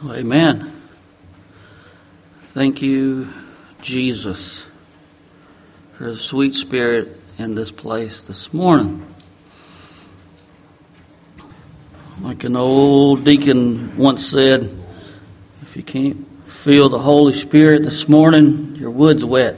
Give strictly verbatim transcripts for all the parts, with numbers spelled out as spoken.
Well, amen. Thank you, Jesus, for the sweet spirit in this place this morning. Like an old deacon once said, if you can't feel the Holy Spirit this morning, your wood's wet.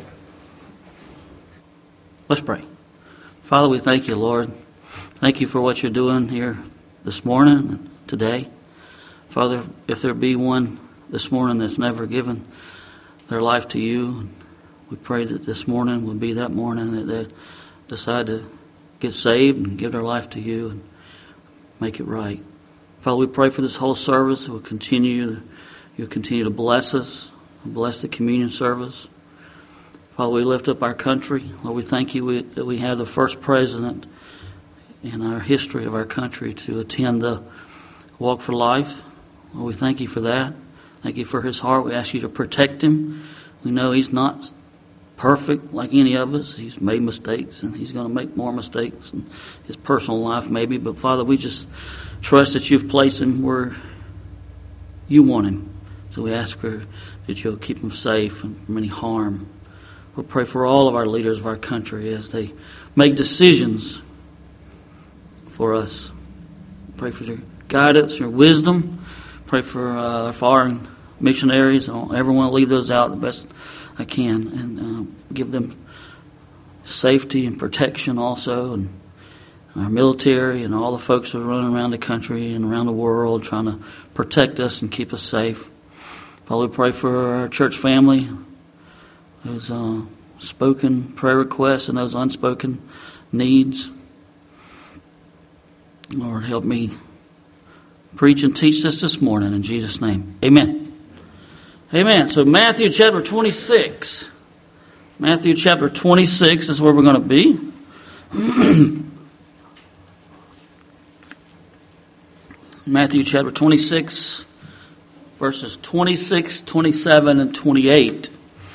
Let's pray. Father, we thank you, Lord. Thank you for what you're doing here this morning and today. Father, if there be one this morning that's never given their life to you, we pray that this morning would be that morning that they decide to get saved and give their life to you and make it right. Father, we pray for this whole service. We'll continue, you'll continue to bless us, bless the communion service. Father, we lift up our country. Lord, we thank you that we have the first president in our history of our country to attend the Walk for Life. Lord, we thank you for that. Thank you for his heart. We ask you to protect him. We know he's not perfect like any of us. He's made mistakes, and he's going to make more mistakes in his personal life maybe. But, Father, we just trust that you've placed him where you want him. So we ask for, that you'll keep him safe from any harm. We'll pray for all of our leaders of our country as they make decisions for us. Pray for their guidance, your wisdom. Pray for uh, our foreign missionaries. I don't ever want to leave those out the best I can. And uh, give them safety and protection also. And our military and all the folks who are running around the country and around the world trying to protect us and keep us safe. Father, we pray for our church family, those uh, spoken prayer requests and those unspoken needs. Lord, help me preach and teach this this morning in Jesus' name. Amen. Amen. So Matthew chapter twenty-six. Matthew chapter twenty-six is where we're going to be. Matthew chapter twenty-six, verses twenty-six, twenty-seven, and twenty-eight.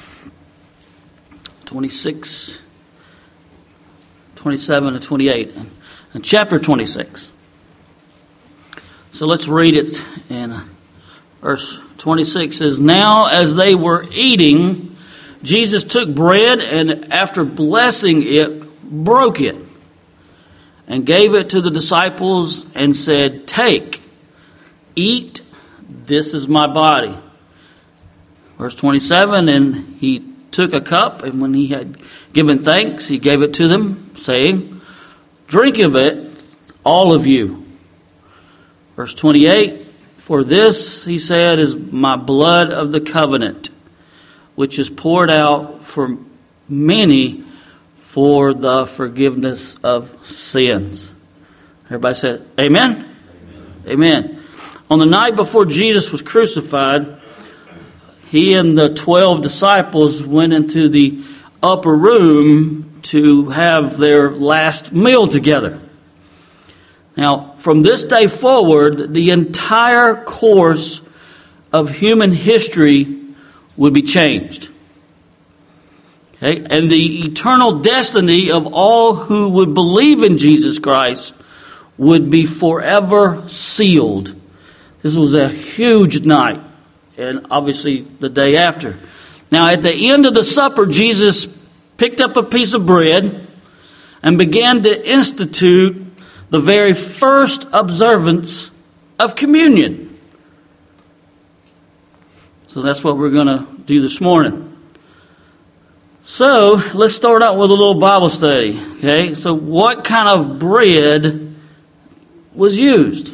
twenty-six, twenty-seven, and twenty-eight. And chapter twenty-six. So let's read it. And verse twenty-six says, "Now as they were eating, Jesus took bread and after blessing it, broke it and gave it to the disciples and said, 'Take, eat, this is my body.'" Verse twenty-seven, "And he took a cup, and when he had given thanks, he gave it to them, saying, 'Drink of it, all of you.' Verse twenty-eight, 'For this,' he said, 'is my blood of the covenant, which is poured out for many for the forgiveness of sins.'" Everybody said, Amen? Amen. Amen. On the night before Jesus was crucified, he and the twelve disciples went into the upper room to have their last meal together. Now, from this day forward, the entire course of human history would be changed. Okay? And the eternal destiny of all who would believe in Jesus Christ would be forever sealed. This was a huge night, and obviously the day after. Now, at the end of the supper, Jesus picked up a piece of bread and began to institute the very first observance of communion. So that's what we're going to do this morning. So let's start out with a little Bible study. Okay, so what kind of bread was used?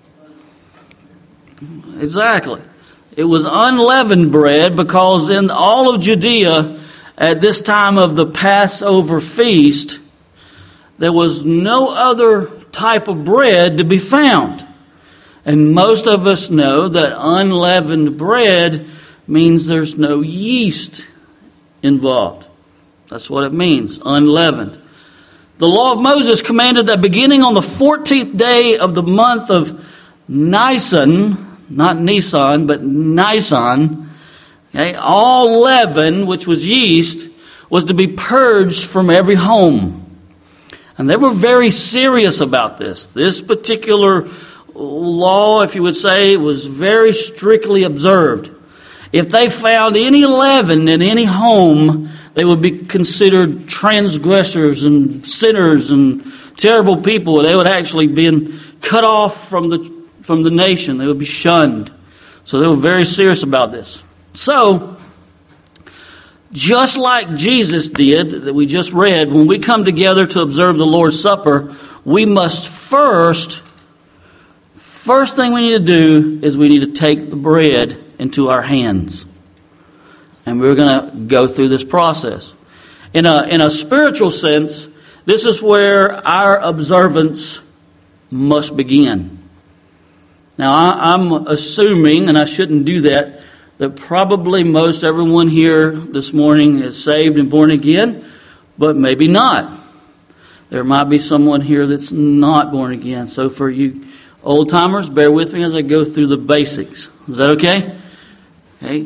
Exactly. It was unleavened bread, because in all of Judea at this time of the Passover feast, there was no other type of bread to be found. And most of us know that unleavened bread means there's no yeast involved. That's what it means, unleavened. The law of Moses commanded that beginning on the fourteenth day of the month of Nisan, not Nisan, but Nisan, okay, all leaven, which was yeast, was to be purged from every home. And they were very serious about this. This particular law, if you would say, was very strictly observed. If they found any leaven in any home, they would be considered transgressors and sinners and terrible people. They would actually be cut off from the from the nation. They would be shunned. So they were very serious about this. So, just like Jesus did, that we just read, when we come together to observe the Lord's Supper, we must first, first thing we need to do is we need to take the bread into our hands. And we're going to go through this process. In a, in a spiritual sense, this is where our observance must begin. Now, I, I'm assuming, and I shouldn't do that, that probably most everyone here this morning is saved and born again, but maybe not. There might be someone here that's not born again. So for you old timers, bear with me as I go through the basics. Is that okay? Okay.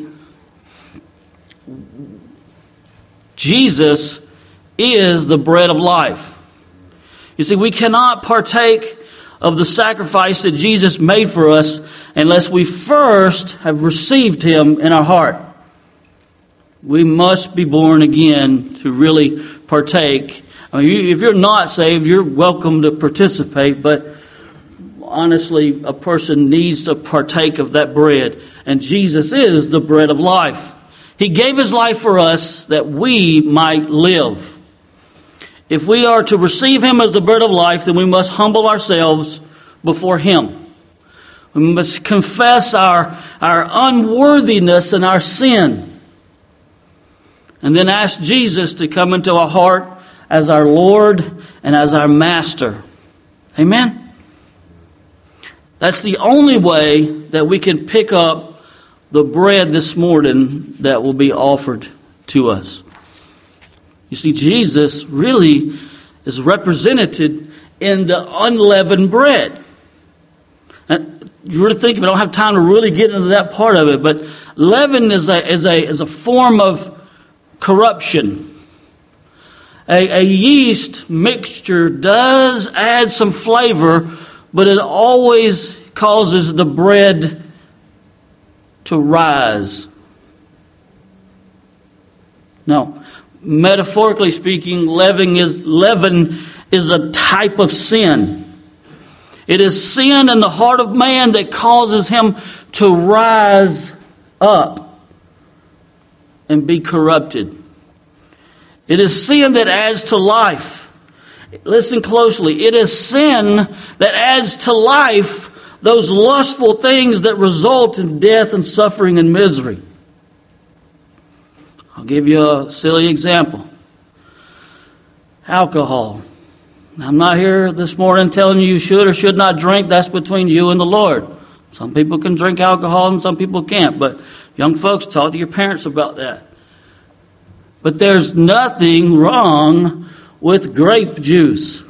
Jesus is the bread of life. You see, we cannot partake of the sacrifice that Jesus made for us unless we first have received Him in our heart. We must be born again to really partake. I mean, if you're not saved, you're welcome to participate, but honestly, a person needs to partake of that bread. And Jesus is the bread of life. He gave His life for us that we might live. If we are to receive Him as the bread of life, then we must humble ourselves before Him. We must confess our, our unworthiness and our sin. And then ask Jesus to come into our heart as our Lord and as our Master. Amen? That's the only way that we can pick up the bread this morning that will be offered to us. You see, Jesus really is represented in the unleavened bread. And you really think, we don't have time to really get into that part of it, but leaven is a is a is a form of corruption. A, a yeast mixture does add some flavor, but it always causes the bread to rise. No, metaphorically speaking, leaven is leaven is a type of sin. It is sin in the heart of man that causes him to rise up and be corrupted. It is sin that adds to life. Listen closely. It is sin that adds to life those lustful things that result in death and suffering and misery. I'll give you a silly example. Alcohol. I'm not here this morning telling you you should or should not drink. That's between you and the Lord. Some people can drink alcohol and some people can't. But young folks, talk to your parents about that. But there's nothing wrong with grape juice.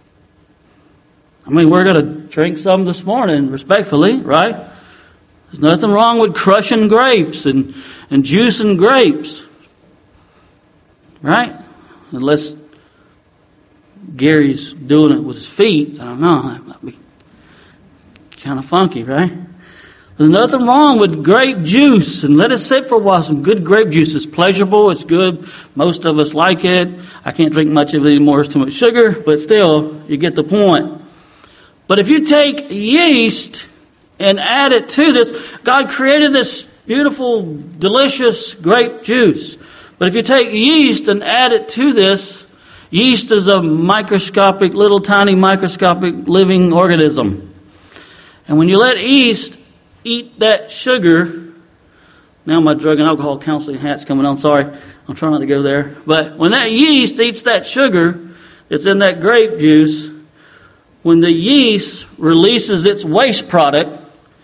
I mean, we're going to drink some this morning, respectfully, right? There's nothing wrong with crushing grapes and, and juicing grapes. Right? Unless Gary's doing it with his feet. I don't know. That might be kind of funky, right? There's nothing wrong with grape juice. And let it sit for a while. Some good grape juice is pleasurable. It's good. Most of us like it. I can't drink much of it anymore. It's too much sugar. But still, you get the point. But if you take yeast and add it to this, God created this beautiful, delicious grape juice. But if you take yeast and add it to this, yeast is a microscopic, little tiny microscopic living organism. And when you let yeast eat that sugar, now my drug and alcohol counseling hat's coming on, sorry, I'm trying not to go there. But when that yeast eats that sugar that's in that grape juice, when the yeast releases its waste product,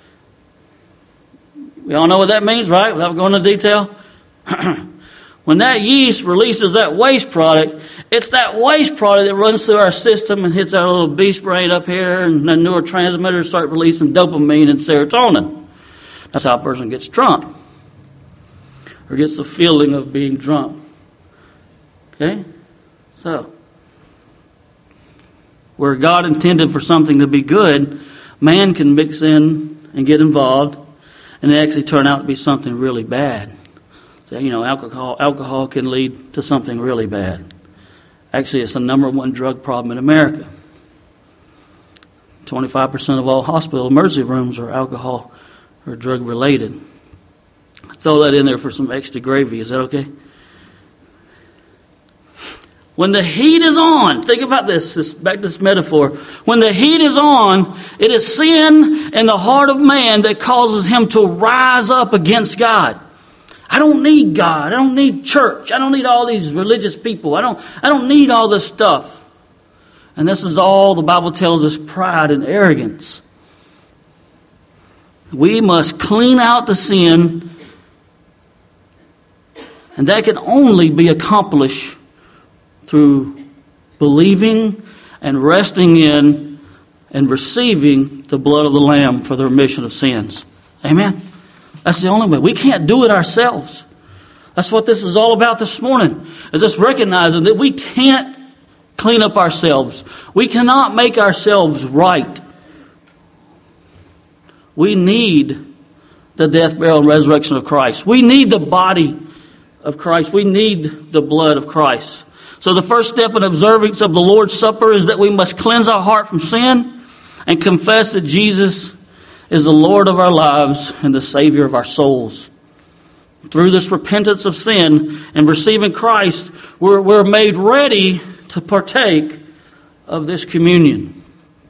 we all know what that means, right? Without going into detail. When that yeast releases that waste product, it's that waste product that runs through our system and hits our little beast brain up here, and the neurotransmitters start releasing dopamine and serotonin. That's how a person gets drunk, or gets the feeling of being drunk. Okay? So, where God intended for something to be good, man can mix in and get involved, and it actually turn out to be something really bad. So, you know, alcohol alcohol can lead to something really bad. Actually, it's the number one drug problem in America. twenty-five percent of all hospital emergency rooms are alcohol or drug related. Throw that in there for some extra gravy. Is that okay? When the heat is on, think about this, this, back to this metaphor. When the heat is on, it is sin in the heart of man that causes him to rise up against God. I don't need God. I don't need church. I don't need all these religious people. I don't, I don't need all this stuff. And this is all the Bible tells us, pride and arrogance. We must clean out the sin, and that can only be accomplished through believing and resting in and receiving the blood of the Lamb for the remission of sins. Amen? That's the only way. We can't do it ourselves. That's what this is all about this morning, is just recognizing that we can't clean up ourselves. We cannot make ourselves right. We need the death, burial, and resurrection of Christ. We need the body of Christ. We need the blood of Christ. So the first step in observance of the Lord's Supper is that we must cleanse our heart from sin and confess that Jesus is the Lord of our lives and the Savior of our souls. Through this repentance of sin and receiving Christ, we're, we're made ready to partake of this communion.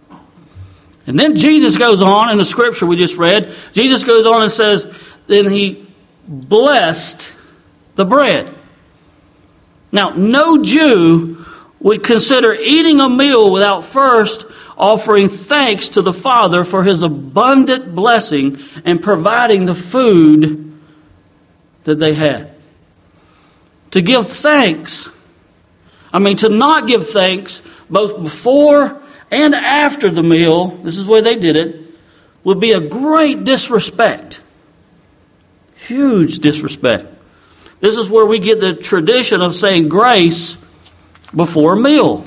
And then Jesus goes on in the scripture we just read. Jesus goes on and says, then he blessed the bread. Now, no Jew would consider eating a meal without first offering thanks to the Father for his abundant blessing and providing the food that they had. To give thanks, I mean to not give thanks both before and after the meal, this is where they did it, would be a great disrespect. Huge disrespect. This is where we get the tradition of saying grace before a meal.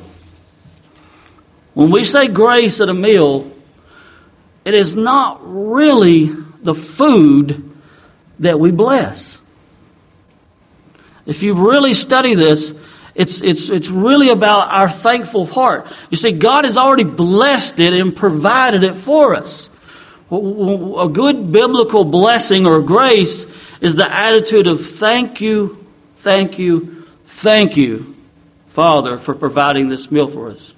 When we say grace at a meal, it is not really the food that we bless. If you really study this, it's, it's, it's really about our thankful heart. You see, God has already blessed it and provided it for us. A good biblical blessing or grace is the attitude of thank you, thank you, thank you, Father, for providing this meal for us.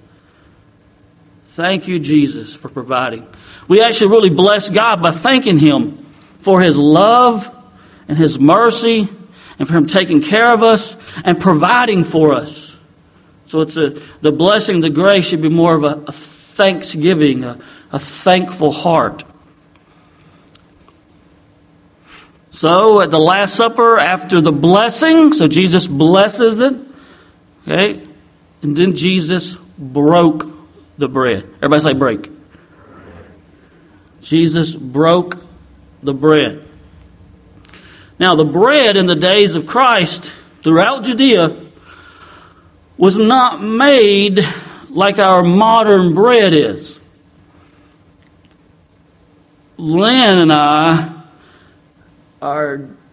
Thank you, Jesus, for providing. We actually really bless God by thanking Him for His love and His mercy and for Him taking care of us and providing for us. So it's a the blessing, the grace should be more of a, a thanksgiving, a, a thankful heart. So at the Last Supper, after the blessing, so Jesus blesses it, okay, and then Jesus broke the bread. Everybody say break. Jesus broke the bread. Now the bread in the days of Christ throughout Judea was not made like our modern bread is. Lynn and I are,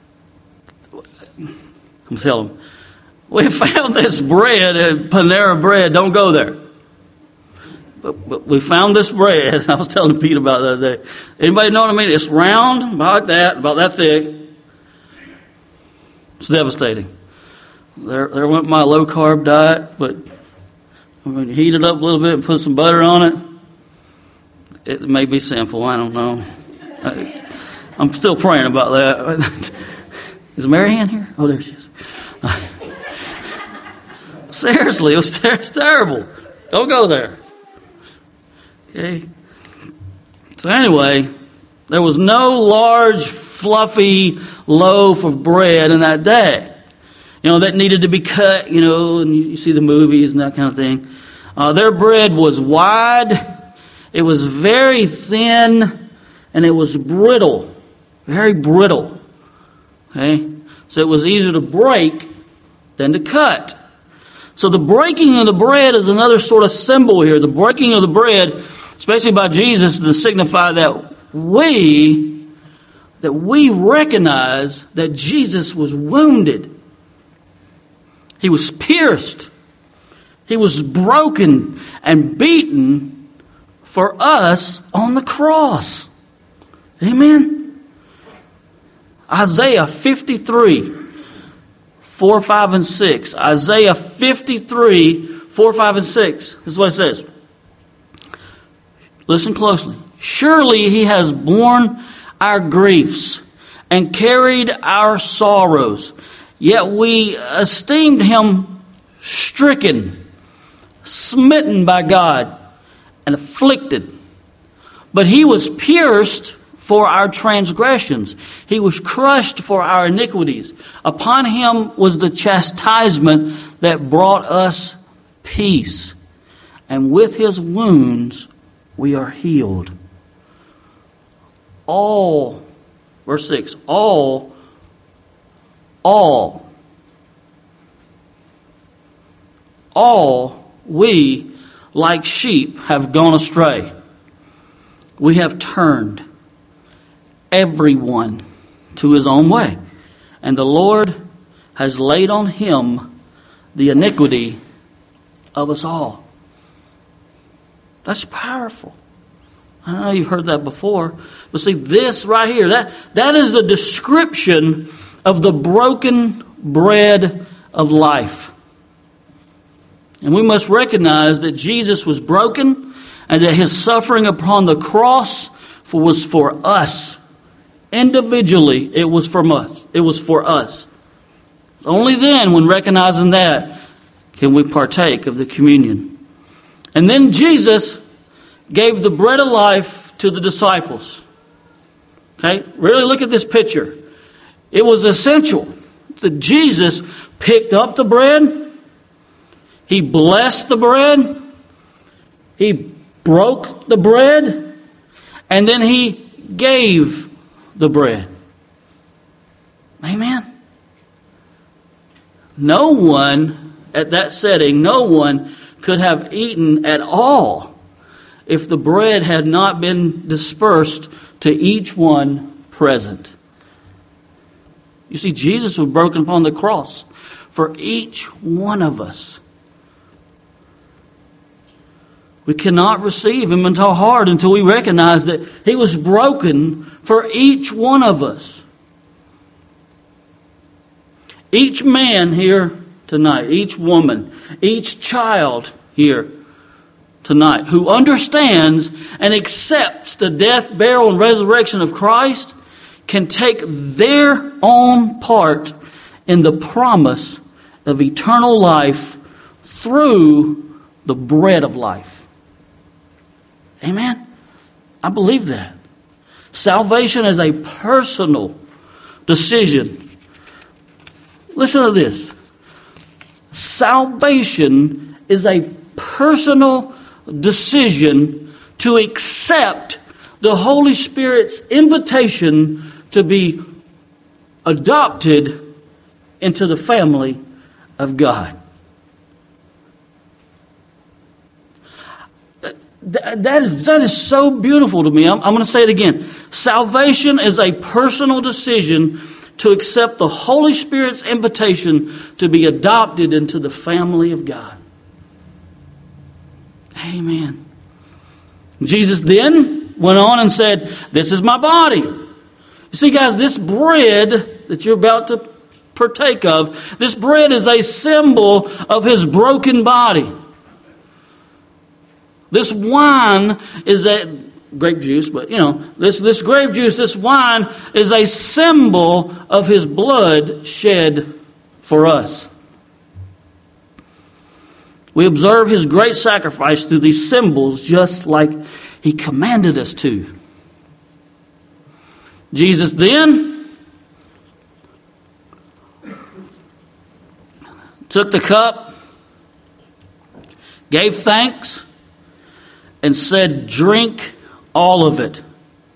I'm telling them, we found this bread at Panera Bread. Don't go there. But, but we found this bread. I was telling Pete about that the other day. Anybody know what I mean? It's round, about that, about that thick. It's devastating. There, there went my low carb diet, but when you heat it up a little bit and put some butter on it, it may be sinful. I don't know. I, I'm still praying about that. Is Mary Ann here? Oh, there she is. Seriously, it was ter- it's terrible. Don't go there. Okay. So anyway, there was no large, fluffy loaf of bread in that day. You know, that needed to be cut, you know, and you see the movies and that kind of thing. Uh, their bread was wide, it was very thin, and it was brittle. Very brittle. Okay? So it was easier to break than to cut. So the breaking of the bread is another sort of symbol here. The breaking of the bread especially by Jesus, to signify that we, that we recognize that Jesus was wounded. He was pierced. He was broken and beaten for us on the cross. Amen. Isaiah fifty-three, four, five, and six. Isaiah fifty-three, four, five, and six. This is what it says. Listen closely. Surely he has borne our griefs and carried our sorrows. Yet we esteemed him stricken, smitten by God, and afflicted. But he was pierced for our transgressions. He was crushed for our iniquities. Upon him was the chastisement that brought us peace. And with his wounds we are healed. All, verse six, all All, all we, like sheep, have gone astray. We have turned everyone to his own way, and the Lord has laid on him the iniquity of us all. That's powerful. I know you've heard that before, but see, this right here, that, that is the description of the broken bread of life. And we must recognize that Jesus was broken and that his suffering upon the cross was for us. Individually, it was from us. It was for us. Only then, when recognizing that, can we partake of the communion. And then Jesus gave the bread of life to the disciples. Okay? Really look at this picture. It was essential that Jesus picked up the bread, he blessed the bread, he broke the bread, and then he gave the bread. Amen. No one at that setting, no one could have eaten at all if the bread had not been dispersed to each one present. You see, Jesus was broken upon the cross for each one of us. We cannot receive him into our heart until we recognize that he was broken for each one of us. Each man here tonight, each woman, each child here tonight who understands and accepts the death, burial, and resurrection of Christ can take their own part in the promise of eternal life through the bread of life. Amen? I believe that. Salvation is a personal decision. Listen to this. Salvation is a personal decision to accept the Holy Spirit's invitation to be adopted into the family of God. That is, that is so beautiful to me. I'm, I'm going to say it again. Salvation is a personal decision to accept the Holy Spirit's invitation to be adopted into the family of God. Amen. Jesus then went on and said, "This is my body." You see, guys, this bread that you're about to partake of, this bread is a symbol of his broken body. This wine is a grape juice, but you know, this, this grape juice, this wine is a symbol of his blood shed for us. We observe his great sacrifice through these symbols just like he commanded us to. Jesus then took the cup, gave thanks, and said, "Drink all of it."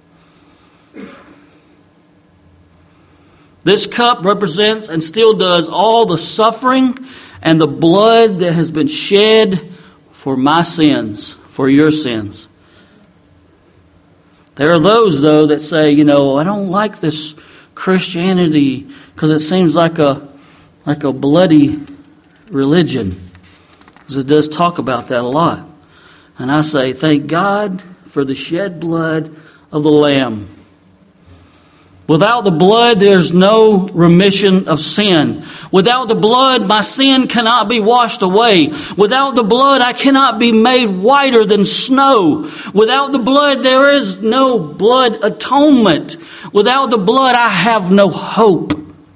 This cup represents and still does all the suffering and the blood that has been shed for my sins, for your sins. There are those, though, that say, you know, I don't like this Christianity because it seems like a like a bloody religion. Because it does talk about that a lot. And I say, thank God for the shed blood of the Lamb. Without the blood, there's no remission of sin. Without the blood, my sin cannot be washed away. Without the blood, I cannot be made whiter than snow. Without the blood, there is no blood atonement. Without the blood, I have no hope.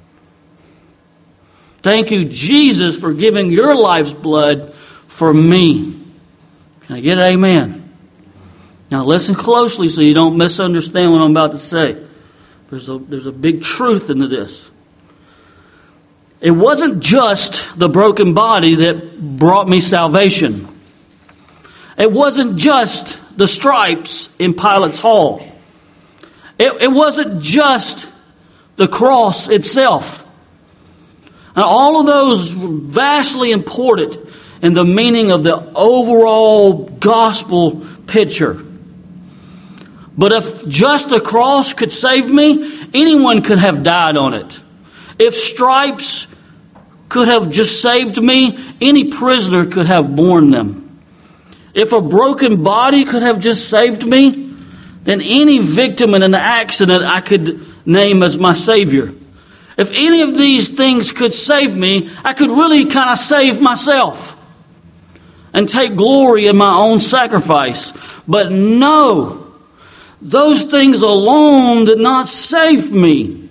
Thank you, Jesus, for giving your life's blood for me. Can I get an amen? Now listen closely so you don't misunderstand what I'm about to say. There's a, there's a big truth into this. It wasn't just the broken body that brought me salvation. It wasn't just the stripes in Pilate's hall. It, it wasn't just the cross itself. And all of those were vastly important in the meaning of the overall gospel picture. But if just the cross could save me, anyone could have died on it. If stripes could have just saved me, any prisoner could have borne them. If a broken body could have just saved me, then any victim in an accident I could name as my Savior. If any of these things could save me, I could really kind of save myself and take glory in my own sacrifice. But no, those things alone did not save me.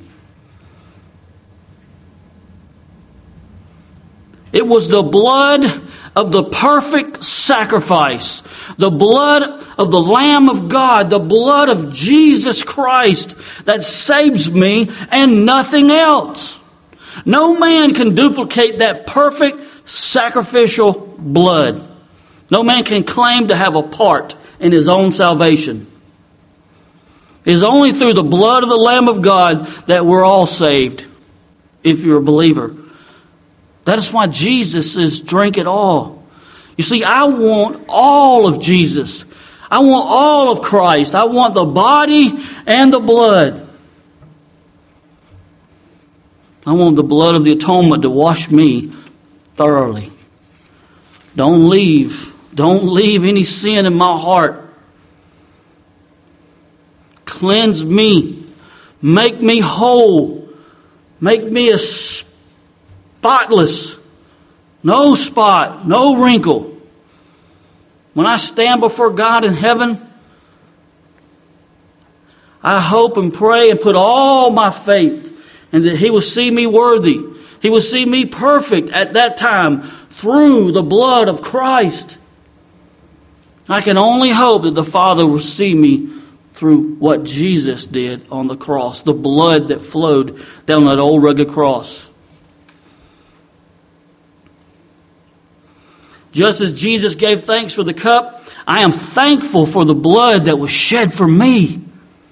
It was the blood of the perfect sacrifice, the blood of the Lamb of God, the blood of Jesus Christ that saves me and nothing else. No man can duplicate that perfect sacrificial blood. No man can claim to have a part in his own salvation. It is only through the blood of the Lamb of God that we're all saved, if you're a believer. That is why Jesus says, drink it all. You see, I want all of Jesus. I want all of Christ. I want the body and the blood. I want the blood of the atonement to wash me thoroughly. Don't leave. Don't leave any sin in my heart. Cleanse me. Make me whole. Make me a spotless. No spot. No wrinkle. When I stand before God in heaven, I hope and pray and put all my faith in that He will see me worthy. He will see me perfect at that time through the blood of Christ. I can only hope that the Father will see me through what Jesus did on the cross, the blood that flowed down that old rugged cross. Just as Jesus gave thanks for the cup, I am thankful for the blood that was shed for me.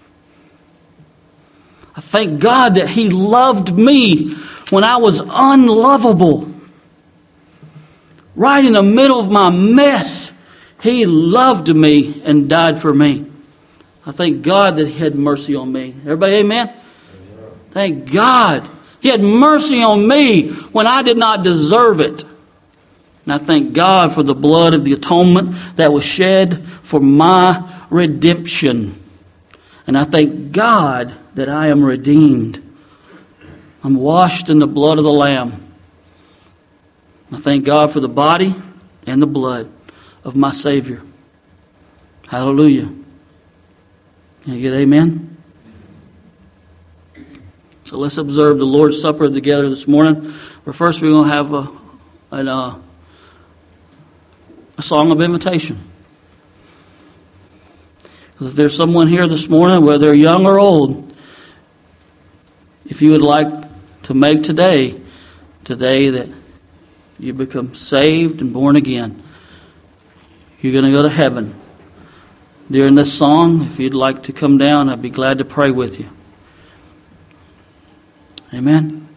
I thank God that He loved me when I was unlovable. Right in the middle of my mess, He loved me and died for me. I thank God that He had mercy on me. Everybody, amen? Amen. Thank God. He had mercy on me when I did not deserve it. And I thank God for the blood of the atonement that was shed for my redemption. And I thank God that I am redeemed. I'm washed in the blood of the Lamb. I thank God for the body and the blood of my Savior. Hallelujah. Can you get amen? So let's observe the Lord's Supper together this morning. But first we're going to have a, an, uh, a song of invitation. If there's someone here this morning, whether they're young or old, if you would like to make today, today that you become saved and born again, you're going to go to heaven. During this song, if you'd like to come down, I'd be glad to pray with you. Amen.